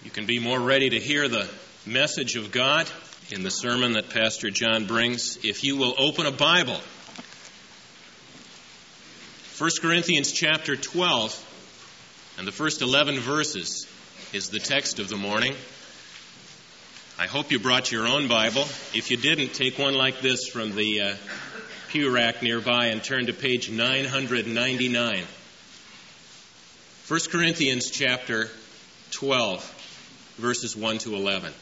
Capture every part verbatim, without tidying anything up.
You can be more ready to hear the message of God in the sermon that Pastor John brings if you will open a Bible. First Corinthians chapter twelve and the first eleven verses is the text of the morning. I hope you brought your own Bible. If you didn't, take one like this from the uh, pew rack nearby and turn to page nine ninety-nine. First Corinthians chapter twelve, verses one to eleven.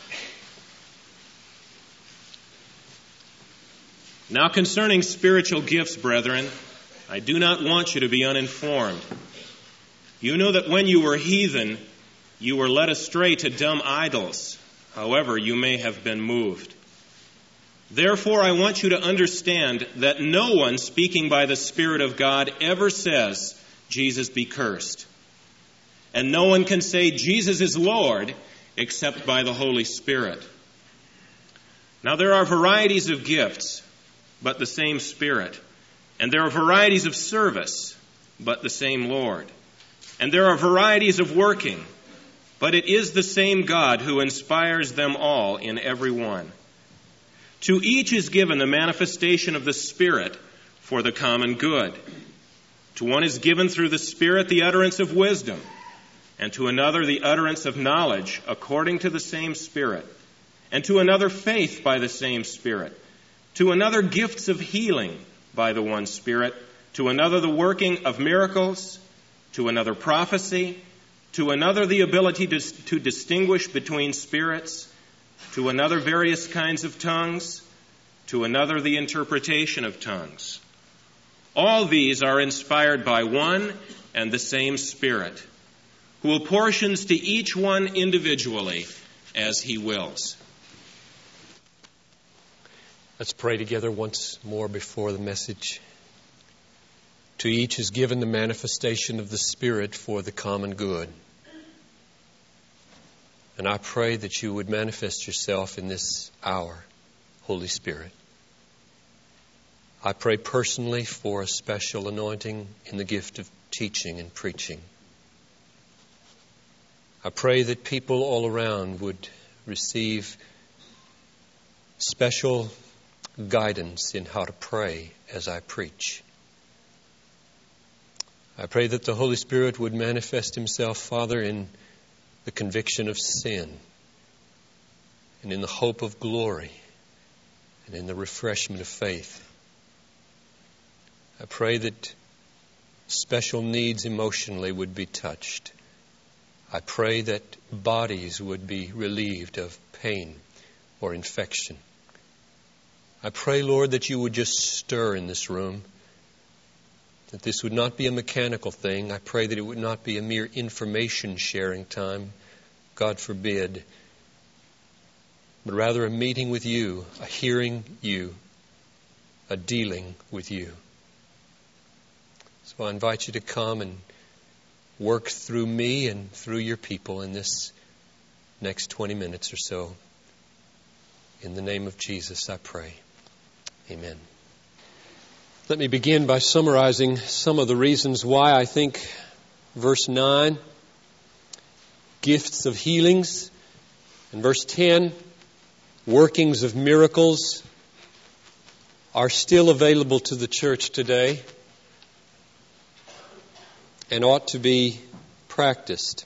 Now concerning spiritual gifts, brethren, I do not want you to be uninformed. You know that when you were heathen, you were led astray to dumb idols, however you may have been moved. Therefore, I want you to understand that no one speaking by the Spirit of God ever says, Jesus be cursed. And no one can say, Jesus is Lord, except by the Holy Spirit. Now there are varieties of gifts, but the same Spirit. And there are varieties of service, but the same Lord. And there are varieties of working, but it is the same God who inspires them all in every one. To each is given the manifestation of the Spirit for the common good. To one is given through the Spirit the utterance of wisdom, and to another the utterance of knowledge according to the same Spirit, and to another faith by the same Spirit, to another gifts of healing by the one Spirit, to another the working of miracles, to another prophecy, to another the ability to, to distinguish between spirits, to another various kinds of tongues, to another the interpretation of tongues. All these are inspired by one and the same Spirit, who apportions to each one individually as he wills. Let's pray together once more before the message. To each is given the manifestation of the Spirit for the common good. And I pray that you would manifest yourself in this hour, Holy Spirit. I pray personally for a special anointing in the gift of teaching and preaching. I pray that people all around would receive special guidance in how to pray as I preach. I pray that the Holy Spirit would manifest Himself, Father, in the conviction of sin, and in the hope of glory, and in the refreshment of faith. I pray that special needs emotionally would be touched. I pray that bodies would be relieved of pain or infection. I pray, Lord, that you would just stir in this room, that this would not be a mechanical thing. I pray that it would not be a mere information sharing time, God forbid, but rather a meeting with you, a hearing you, a dealing with you. So I invite you to come and work through me and through your people in this next twenty minutes or so. In the name of Jesus, I pray. Amen. Let me begin by summarizing some of the reasons why I think verse nine, gifts of healings, and verse ten, workings of miracles, are still available to the church today and ought to be practiced.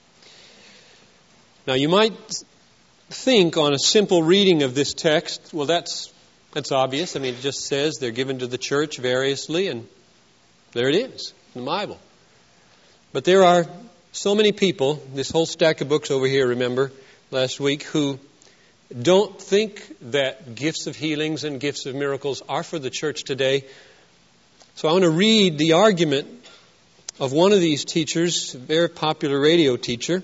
Now you might think on a simple reading of this text, well that's that's obvious. I mean, it just says they're given to the church variously, and there it is in the Bible. But there are so many people, this whole stack of books over here, remember, last week, who don't think that gifts of healings and gifts of miracles are for the church today. So I want to read the argument of one of these teachers, a very popular radio teacher,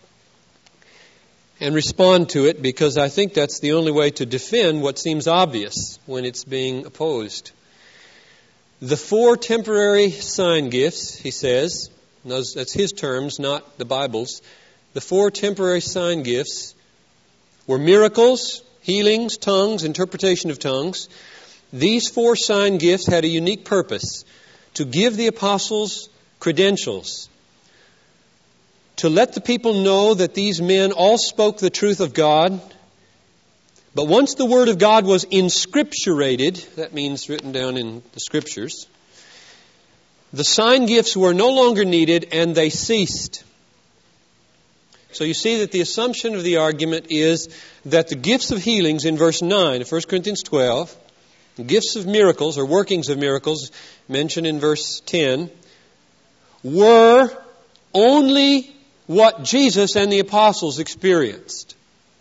and respond to it, because I think that's the only way to defend what seems obvious when it's being opposed. The four temporary sign gifts, he says, those, that's his terms, not the Bible's. The four temporary sign gifts were miracles, healings, tongues, interpretation of tongues. These four sign gifts had a unique purpose: to give the apostles credentials to let the people know that these men all spoke the truth of God. But once the Word of God was inscripturated, that means written down in the Scriptures, the sign gifts were no longer needed and they ceased. So you see that the assumption of the argument is that the gifts of healings in verse nine of First Corinthians twelve, gifts of miracles or workings of miracles mentioned in verse ten, were only what Jesus and the apostles experienced.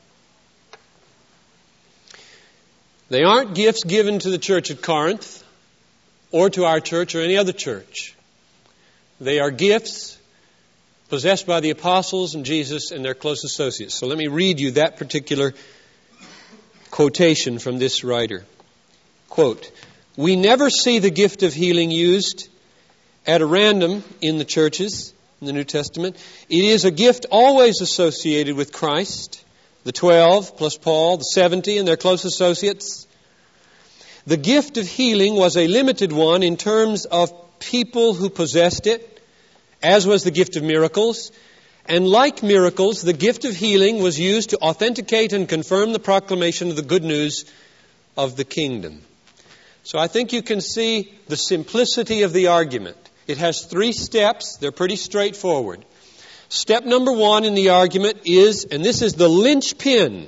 They aren't gifts given to the church at Corinth or to our church or any other church. They are gifts possessed by the apostles and Jesus and their close associates. So let me read you that particular quotation from this writer. Quote, "We never see the gift of healing used at a random in the churches in the New Testament. It is a gift always associated with Christ, the twelve plus Paul, the seventy and their close associates. The gift of healing was a limited one in terms of people who possessed it, as was the gift of miracles. And like miracles, the gift of healing was used to authenticate and confirm the proclamation of the good news of the kingdom." So I think you can see the simplicity of the argument. It has three steps. They're pretty straightforward. Step number one in the argument is, and this is the linchpin,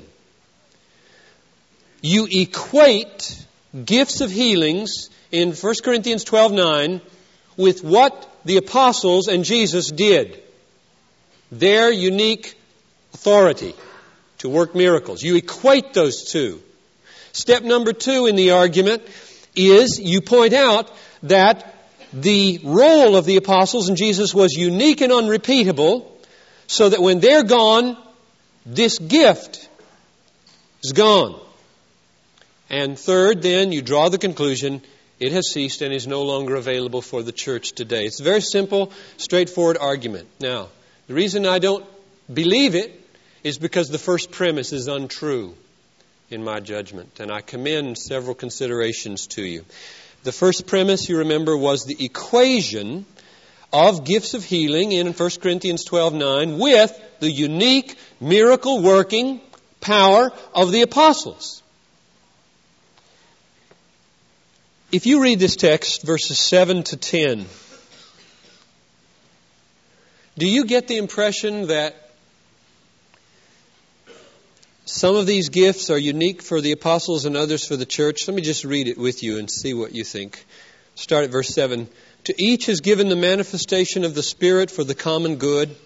you equate gifts of healings in First Corinthians twelve nine with what the apostles and Jesus did. Their unique authority to work miracles. You equate those two. Step number two in the argument is you point out that the role of the apostles and Jesus was unique and unrepeatable, so that when they're gone, this gift is gone. And third, then, you draw the conclusion, it has ceased and is no longer available for the church today. It's a very simple, straightforward argument. Now, the reason I don't believe it is because the first premise is untrue in my judgment. And I commend several considerations to you. The first premise, you remember, was the equation of gifts of healing in First Corinthians twelve nine with the unique miracle-working power of the apostles. If you read this text, verses seven to ten, do you get the impression that some of these gifts are unique for the apostles and others for the church? Let me just read it with you and see what you think. Start at verse seven. "To each is given the manifestation of the Spirit for the common good.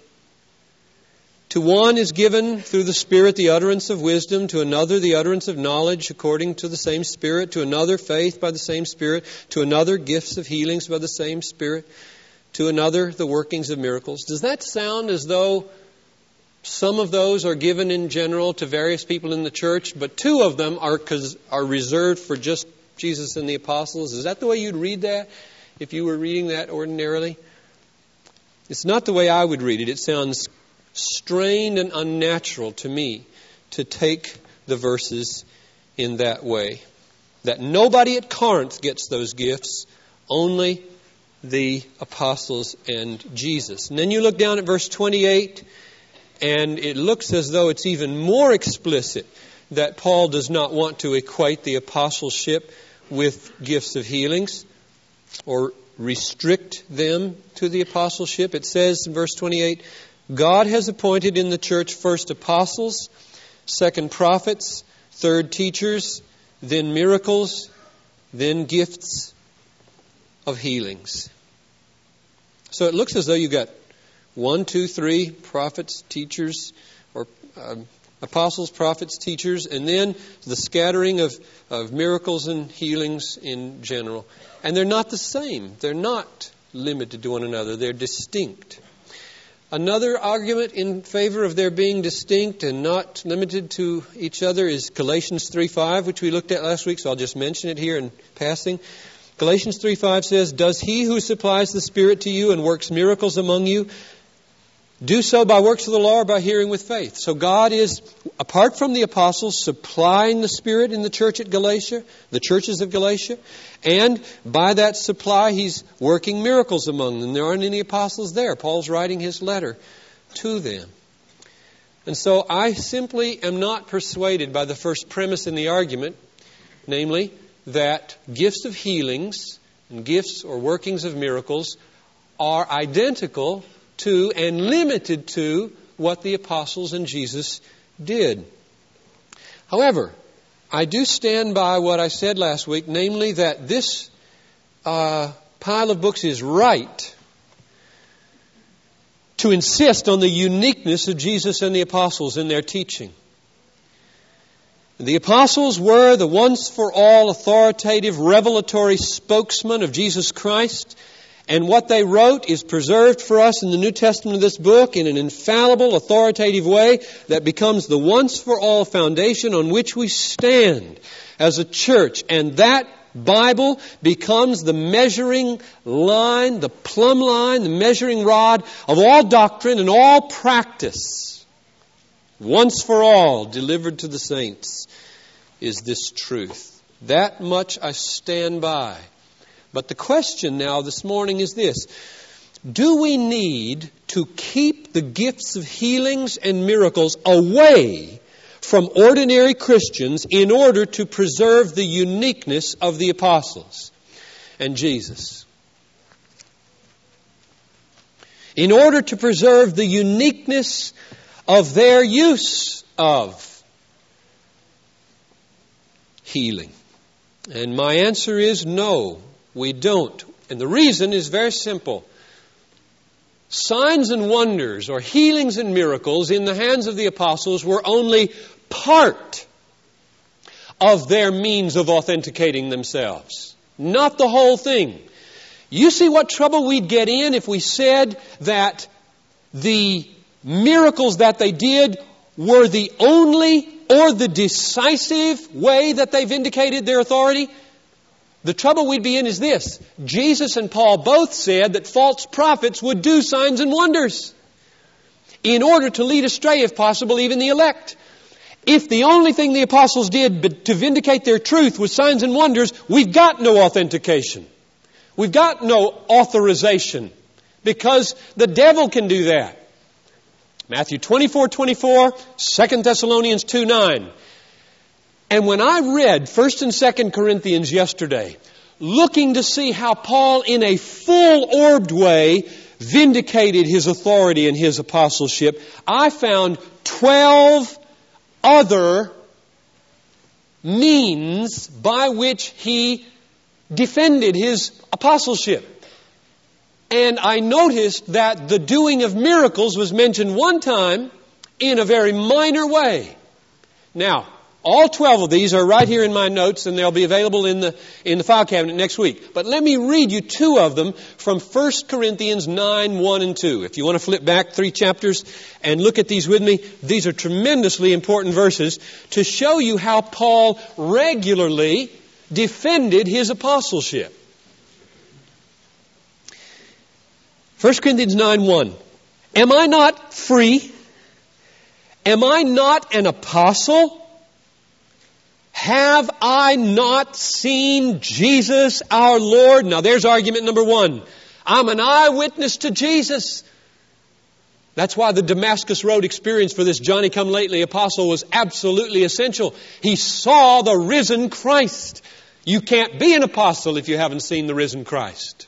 To one is given through the Spirit the utterance of wisdom, to another the utterance of knowledge according to the same Spirit, to another faith by the same Spirit, to another gifts of healings by the same Spirit, to another the workings of miracles." Does that sound as though some of those are given in general to various people in the church, but two of them are, are reserved for just Jesus and the apostles? Is that the way you'd read that if you were reading that ordinarily? It's not the way I would read it. It sounds strained and unnatural to me to take the verses in that way. That nobody at Corinth gets those gifts, only the apostles and Jesus. And then you look down at verse twenty-eight, and it looks as though it's even more explicit that Paul does not want to equate the apostleship with gifts of healings or restrict them to the apostleship. It says in verse twenty-eight, "God has appointed in the church first apostles, second prophets, third teachers, then miracles, then gifts of healings." So it looks as though you've got one, two, three prophets, teachers, or um, apostles, prophets, teachers, and then the scattering of, of miracles and healings in general. And they're not the same. They're not limited to one another. They're distinct. Another argument in favor of their being distinct and not limited to each other is Galatians three five, which we looked at last week, so I'll just mention it here in passing. Galatians three five says, "Does he who supplies the Spirit to you and works miracles among you do so by works of the law or by hearing with faith?" So God is, apart from the apostles, supplying the Spirit in the church at Galatia, the churches of Galatia, and by that supply He's working miracles among them. There aren't any apostles there. Paul's writing his letter to them. And so I simply am not persuaded by the first premise in the argument, namely that gifts of healings and gifts or workings of miracles are identical to and limited to what the apostles and Jesus did. However, I do stand by what I said last week, namely that this uh, pile of books is right to insist on the uniqueness of Jesus and the apostles in their teaching. The apostles were the once-for-all authoritative, revelatory spokesman of Jesus Christ, and what they wrote is preserved for us in the New Testament of this book in an infallible, authoritative way that becomes the once-for-all foundation on which we stand as a church. And that Bible becomes the measuring line, the plumb line, the measuring rod of all doctrine and all practice. Once for all, delivered to the saints, is this truth. That much I stand by. But the question now this morning is this: do we need to keep the gifts of healings and miracles away from ordinary Christians in order to preserve the uniqueness of the apostles and Jesus? In order to preserve the uniqueness of their use of healing? And my answer is no, we don't. And the reason is very simple. Signs and wonders, or healings and miracles in the hands of the apostles, were only part of their means of authenticating themselves, not the whole thing. You see what trouble we'd get in if we said that the miracles that they did were the only or the decisive way that they vindicated their authority? The trouble we'd be in is this: Jesus and Paul both said that false prophets would do signs and wonders in order to lead astray, if possible, even the elect. If the only thing the apostles did to vindicate their truth was signs and wonders, we've got no authentication. We've got no authorization, because the devil can do that. Matthew twenty-four twenty-four, Second Thessalonians two nine. And when I read First and Second Corinthians yesterday, looking to see how Paul in a full-orbed way vindicated his authority and his apostleship, I found twelve other means by which he defended his apostleship. And I noticed that the doing of miracles was mentioned one time in a very minor way. Now, all twelve of these are right here in my notes, and they'll be available in the in the file cabinet next week. But let me read you two of them from First Corinthians nine, one and two. If you want to flip back three chapters and look at these with me, these are tremendously important verses to show you how Paul regularly defended his apostleship. First Corinthians nine, one. Am I not free? Am I not an apostle? Have I not seen Jesus our Lord? Now there's argument number one. I'm an eyewitness to Jesus. That's why the Damascus Road experience for this Johnny-come-lately apostle was absolutely essential. He saw the risen Christ. You can't be an apostle if you haven't seen the risen Christ.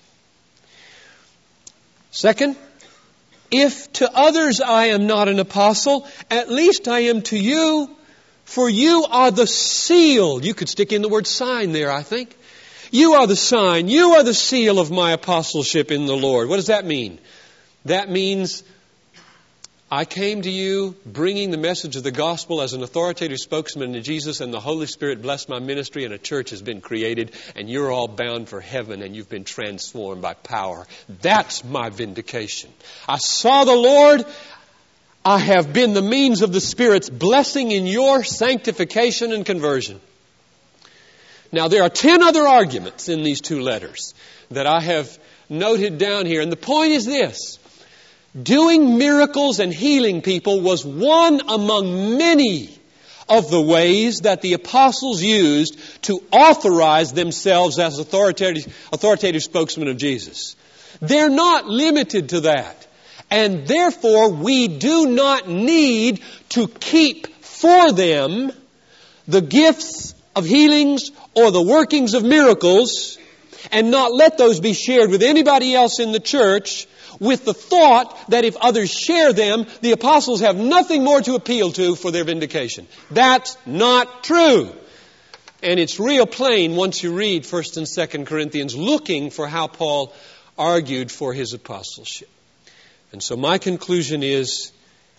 Second, if to others I am not an apostle, at least I am to you. For you are the seal. You could stick in the word sign there, I think. You are the sign. You are the seal of my apostleship in the Lord. What does that mean? That means I came to you bringing the message of the gospel as an authoritative spokesman to Jesus, and the Holy Spirit blessed my ministry, and a church has been created, and you're all bound for heaven, and you've been transformed by power. That's my vindication. I saw the Lord. I have been the means of the Spirit's blessing in your sanctification and conversion. Now, there are ten other arguments in these two letters that I have noted down here. And the point is this: doing miracles and healing people was one among many of the ways that the apostles used to authorize themselves as authoritative, authoritative spokesmen of Jesus. They're not limited to that. And therefore, we do not need to keep for them the gifts of healings or the workings of miracles and not let those be shared with anybody else in the church with the thought that if others share them, the apostles have nothing more to appeal to for their vindication. That's not true. And it's real plain once you read First and Second Corinthians, looking for how Paul argued for his apostleship. And so my conclusion is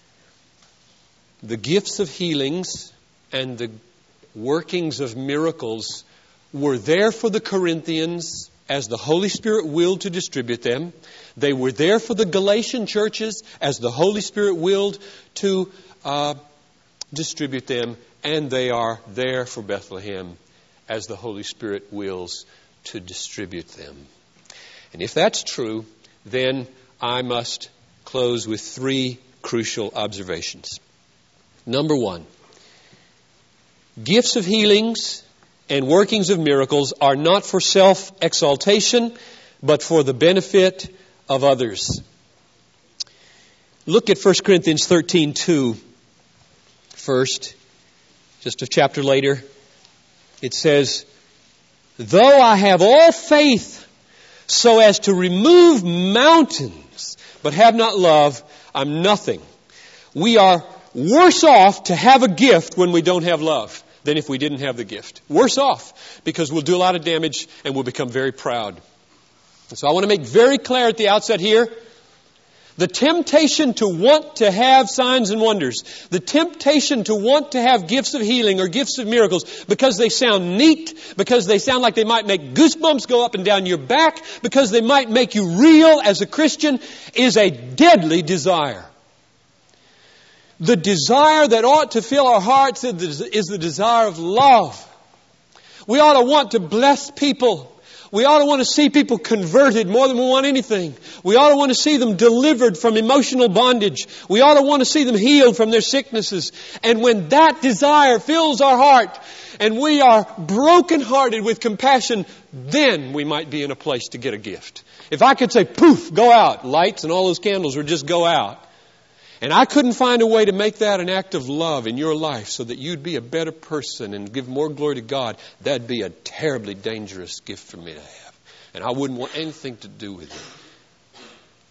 the gifts of healings and the workings of miracles were there for the Corinthians as the Holy Spirit willed to distribute them. They were there for the Galatian churches as the Holy Spirit willed to uh, distribute them. And they are there for Bethlehem as the Holy Spirit wills to distribute them. And if that's true, then I must close with three crucial observations. Number one, gifts of healings and workings of miracles are not for self-exaltation, but for the benefit of others. Look at First Corinthians thirteen two first. Just a chapter later, it says, though I have all faith so as to remove mountains, but have not love, I'm nothing. We are worse off to have a gift when we don't have love than if we didn't have the gift. Worse off, because we'll do a lot of damage and we'll become very proud. And so I want to make very clear at the outset here, the temptation to want to have signs and wonders, the temptation to want to have gifts of healing or gifts of miracles because they sound neat, because they sound like they might make goosebumps go up and down your back, because they might make you real as a Christian, is a deadly desire. The desire that ought to fill our hearts is the desire of love. We ought to want to bless people. We ought to want to see people converted more than we want anything. We ought to want to see them delivered from emotional bondage. We ought to want to see them healed from their sicknesses. And when that desire fills our heart and we are brokenhearted with compassion, then we might be in a place to get a gift. If I could say, poof, go out, lights and all those candles would just go out. And I couldn't find a way to make that an act of love in your life so that you'd be a better person and give more glory to God, that'd be a terribly dangerous gift for me to have. And I wouldn't want anything to do with it.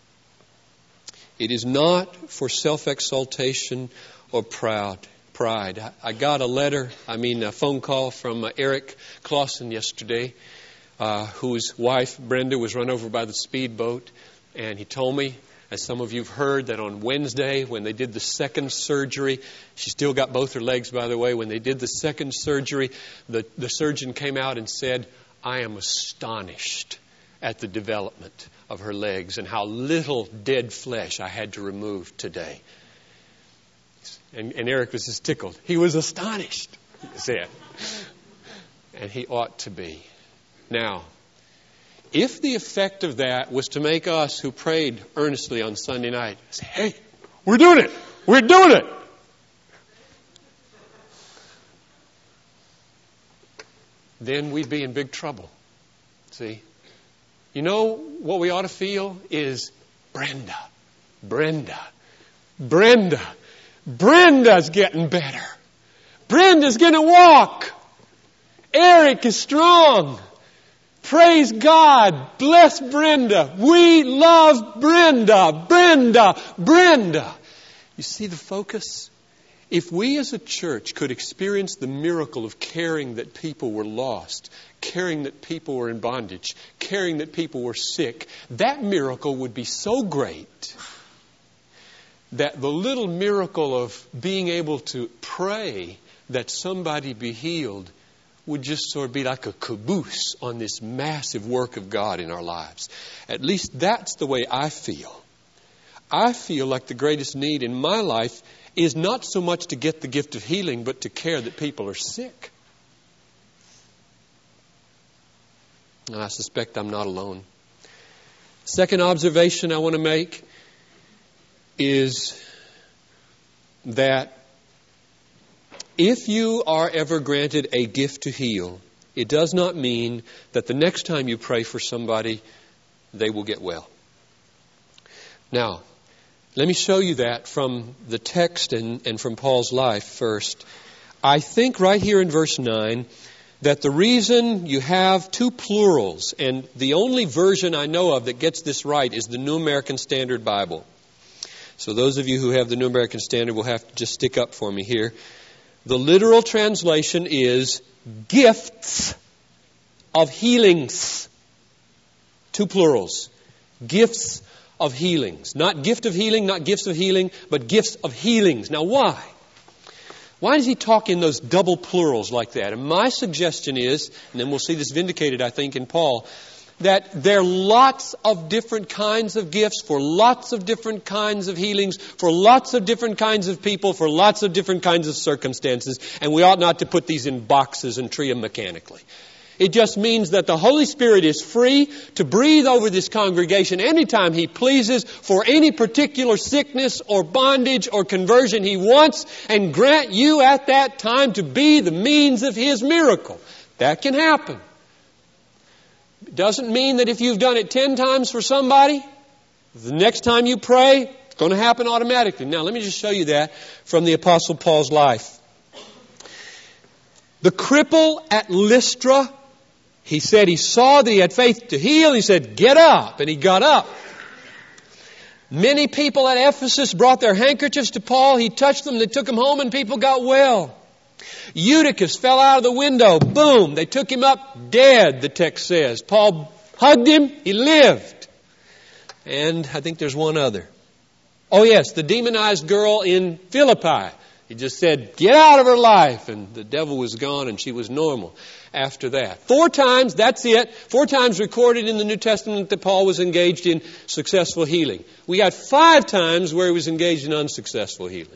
It is not for self-exaltation or proud, pride. I got a letter, I mean a phone call from Eric Clausen yesterday, uh, whose wife, Brenda, was run over by the speedboat. And he told me, as some of you have heard, that on Wednesday, when they did the second surgery, she still got both her legs, by the way. When they did the second surgery, the, the surgeon came out and said, I am astonished at the development of her legs and how little dead flesh I had to remove today. And, and Eric was just tickled. He was astonished, he said. And he ought to be. Now, if the effect of that was to make us who prayed earnestly on Sunday night say, hey, we're doing it. We're doing it. Then we'd be in big trouble. See? You know what we ought to feel is Brenda, Brenda, Brenda. Brenda's getting better. Brenda's going to walk. Eric is strong. Praise God. Bless Brenda. We love Brenda. Brenda. Brenda. You see the focus? If we as a church could experience the miracle of caring that people were lost, caring that people were in bondage, caring that people were sick, that miracle would be so great that the little miracle of being able to pray that somebody be healed would just sort of be like a caboose on this massive work of God in our lives. At least that's the way I feel. I feel like the greatest need in my life is not so much to get the gift of healing, but to care that people are sick. And I suspect I'm not alone. Second observation I want to make is that if you are ever granted a gift to heal, it does not mean that the next time you pray for somebody, they will get well. Now, Let me show you that from the text and, and from Paul's life first. I think right here in verse nine that the reason you have two plurals, and the only version I know of that gets this right is the New American Standard Bible. So those of you who have the New American Standard will have to just stick up for me here. The literal translation is gifts of healings. Two plurals. Gifts of healings. Not gift of healing, not gifts of healing, but gifts of healings. Now why? Why does he talk in those double plurals like that? And my suggestion is, and then we'll see this vindicated, I think, in Paul, that there are lots of different kinds of gifts for lots of different kinds of healings, for lots of different kinds of people, for lots of different kinds of circumstances, and we ought not to put these in boxes and treat them mechanically. It just means that the Holy Spirit is free to breathe over this congregation anytime He pleases for any particular sickness or bondage or conversion He wants, and grant you at that time to be the means of His miracle. That can happen. It doesn't mean that if you've done it ten times for somebody, the next time you pray, it's going to happen automatically. Now, let me just show you that from the Apostle Paul's life. The cripple at Lystra, he said he saw that he had faith to heal. He said, get up. And he got up. Many people at Ephesus brought their handkerchiefs to Paul. He touched them. They took them home and people got well. Eutychus fell out of the window. Boom. They took him up dead, the text says. Paul hugged him. He lived. And I think there's one other. Oh yes, the demonized girl in Philippi. He just said, get out of her life. And the devil was gone and she was normal after that. Four times, that's it. Four times recorded in the New Testament that Paul was engaged in successful healing. We got five times where he was engaged in unsuccessful healing.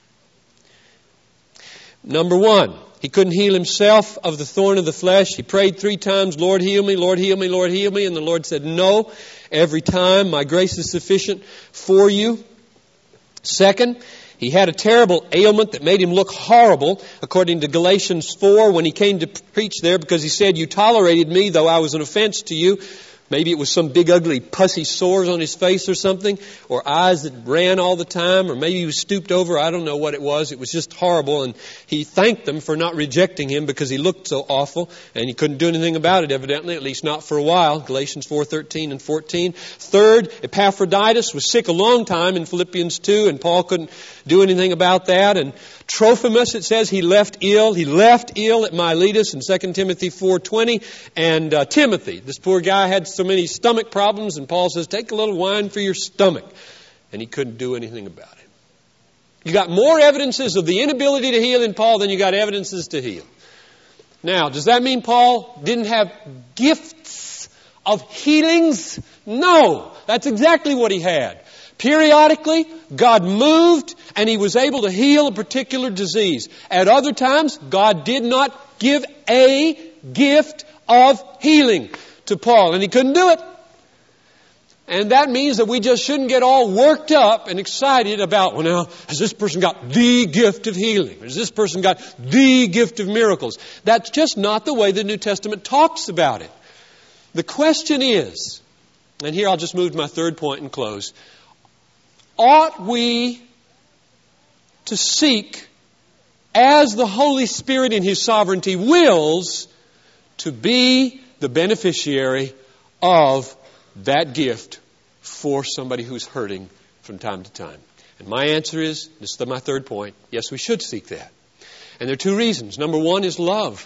Number one, he couldn't heal himself of the thorn of the flesh. He prayed three times, Lord, heal me, Lord, heal me, Lord, heal me. And the Lord said, no, every time. My grace is sufficient for you. Second, he had a terrible ailment that made him look horrible, according to Galatians four, when he came to preach there, because he said, you tolerated me, though I was an offense to you. Maybe it was some big, ugly, pussy sores on his face or something, or eyes that ran all the time, or maybe he was stooped over. I don't know what it was. It was just horrible, and he thanked them for not rejecting him because he looked so awful, and he couldn't do anything about it, evidently, at least not for a while. Galatians four thirteen and fourteen. Third, Epaphroditus was sick a long time in Philippians two, and Paul couldn't do anything about that. And Trophimus, it says, he left ill. He left ill at Miletus in Second Timothy four twenty. And uh, Timothy, this poor guy had so many stomach problems, and Paul says, take a little wine for your stomach. And he couldn't do anything about it. You got more evidences of the inability to heal in Paul than you got evidences to heal. Now, does that mean Paul didn't have gifts of healings? No, that's exactly what he had. Periodically, God moved and He was able to heal a particular disease. At other times, God did not give a gift of healing to Paul, and He couldn't do it. And that means that we just shouldn't get all worked up and excited about, well, now, has this person got the gift of healing? Or has this person got the gift of miracles? That's just not the way the New Testament talks about it. The question is, and here I'll just move to my third point and close, ought we to seek, as the Holy Spirit in His sovereignty wills, to be the beneficiary of that gift for somebody who's hurting from time to time? And my answer is, this is my third point, yes, we should seek that. And there are two reasons. Number one is love.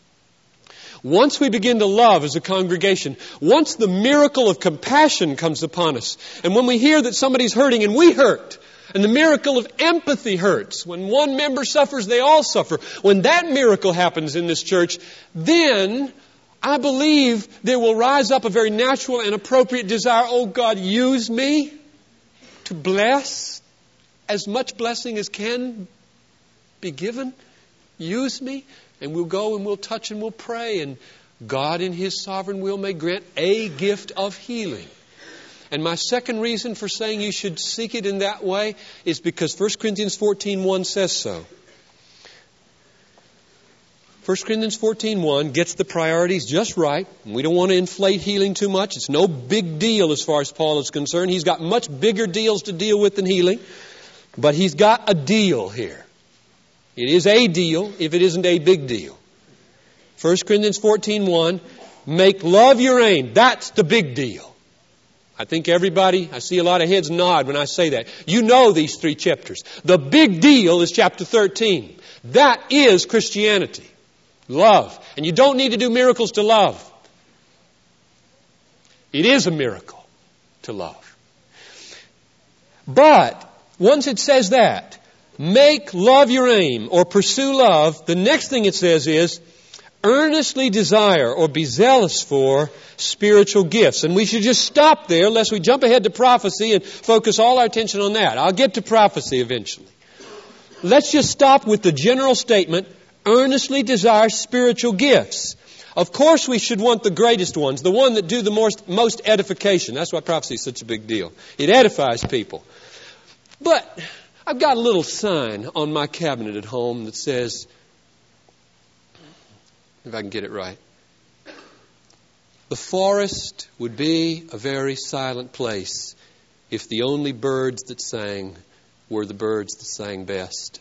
Once we begin to love as a congregation, once the miracle of compassion comes upon us, and when we hear that somebody's hurting and we hurt, and the miracle of empathy hurts, when one member suffers, they all suffer. When that miracle happens in this church, then I believe there will rise up a very natural and appropriate desire, oh God, use me to bless as much blessing as can be given. Use me. And we'll go and we'll touch and we'll pray. And God in His sovereign will may grant a gift of healing. And my second reason for saying you should seek it in that way is because First Corinthians fourteen one says so. First Corinthians fourteen one gets the priorities just right. We don't want to inflate healing too much. It's no big deal as far as Paul is concerned. He's got much bigger deals to deal with than healing. But he's got a deal here. It is a deal if it isn't a big deal. First Corinthians fourteen one, make love your aim. That's the big deal. I think everybody, I see a lot of heads nod when I say that. You know these three chapters. The big deal is chapter thirteen. That is Christianity. Love. And you don't need to do miracles to love. It is a miracle to love. But once it says that, make love your aim or pursue love, the next thing it says is earnestly desire or be zealous for spiritual gifts. And we should just stop there lest we jump ahead to prophecy and focus all our attention on that. I'll get to prophecy eventually. Let's just stop with the general statement, earnestly desire spiritual gifts. Of course we should want the greatest ones, the one that do the most, most edification. That's why prophecy is such a big deal. It edifies people. But I've got a little sign on my cabinet at home that says, if I can get it right, the forest would be a very silent place if the only birds that sang were the birds that sang best.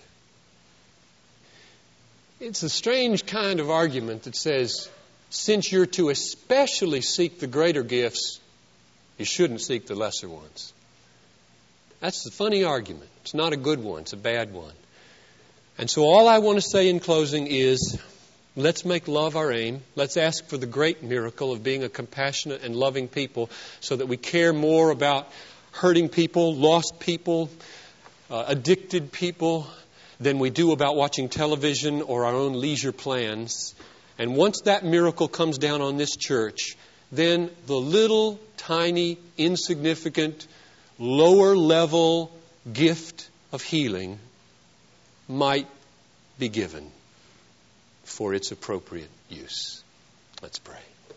It's a strange kind of argument that says, since you're to especially seek the greater gifts, you shouldn't seek the lesser ones. That's a funny argument. It's not a good one. It's a bad one. And so all I want to say in closing is, let's make love our aim. Let's ask for the great miracle of being a compassionate and loving people so that we care more about hurting people, lost people, uh, addicted people, than we do about watching television or our own leisure plans. And once that miracle comes down on this church, then the little, tiny, insignificant, lower level gift of healing might be given for its appropriate use. Let's pray.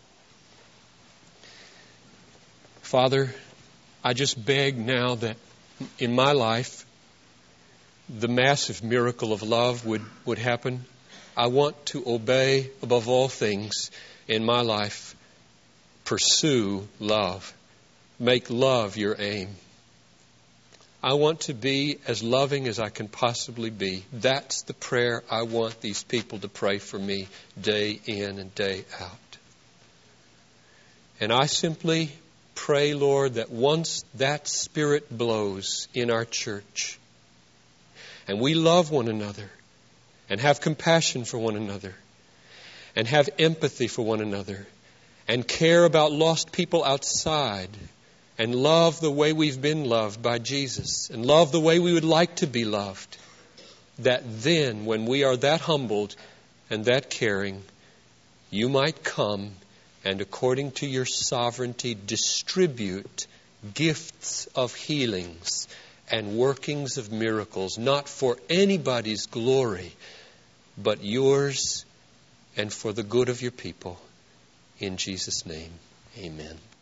Father, I just beg now that in my life, the massive miracle of love would, would happen. I want to obey above all things in my life. Pursue love. Make love your aim. I want to be as loving as I can possibly be. That's the prayer I want these people to pray for me day in and day out. And I simply pray, Lord, that once that Spirit blows in our church, and we love one another, and have compassion for one another, and have empathy for one another, and care about lost people outside, and love the way we've been loved by Jesus, and love the way we would like to be loved, that then, when we are that humbled and that caring, you might come and, according to your sovereignty, distribute gifts of healings and workings of miracles, not for anybody's glory, but yours and for the good of your people. In Jesus' name, amen.